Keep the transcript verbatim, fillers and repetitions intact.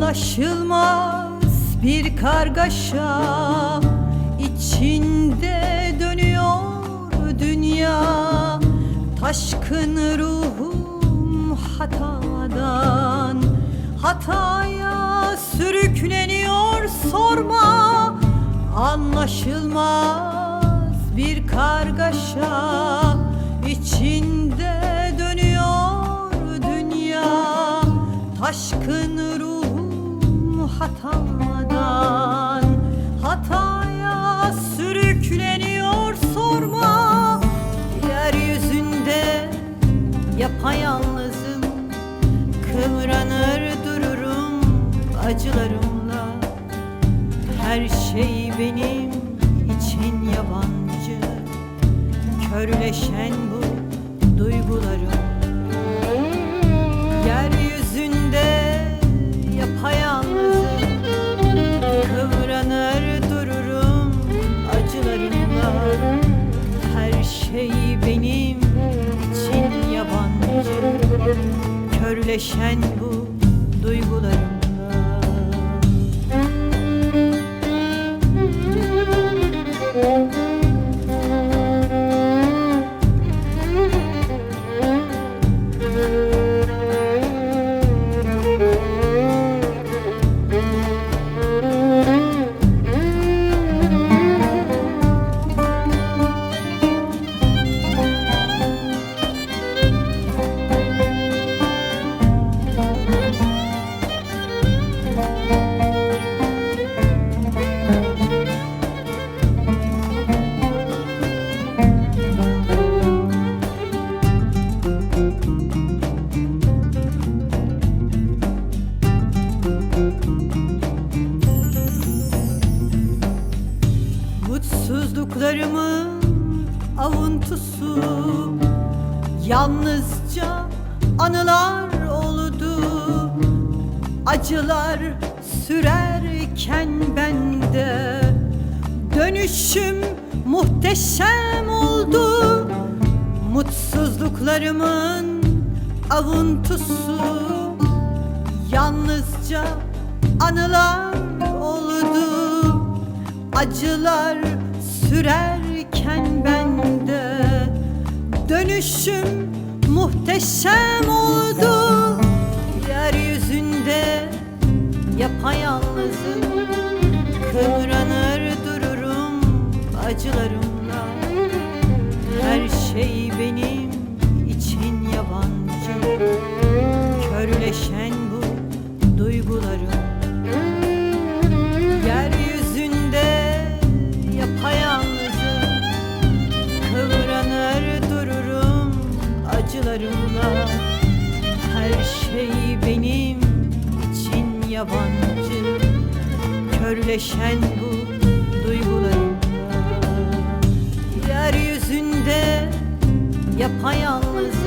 Anlaşılmaz bir kargaşa içinde dönüyor dünya. Taşkın ruhum hatadan hataya sürükleniyor, sorma. Anlaşılmaz bir kargaşa içinde dönüyor dünya. Taşkın ruhum hatadan hataya sürükleniyor, sorma. Yeryüzünde yapayalnızım, kıvranır dururum acılarımla. Her şey benim için yabancı, körleşen bu duygularım. Yeryüzünde yapayalnızım, kıvranır dururum acılarımla. Her şey benim için yabancı, körleşen bu duygularımla. Mutsuzluklarımın avuntusu yalnızca anılar oldu. Acılar sürerken bende dönüşüm muhteşem oldu. Mutsuzluklarımın avuntusu yalnızca anılar oldu. Acılar sürerken bende dönüşüm muhteşem oldu. Yeryüzünde yapayalnızım, kıvranır dururum acılarımla. Her şey benim için yabancı, körleşen bu duygularım. Yeryüzünde yapayalnızım, kıvranır dururum acılarımla. Her şey benim için yabancı, körleşen bu duygularımla. Yeryüzünde yapayalnızım,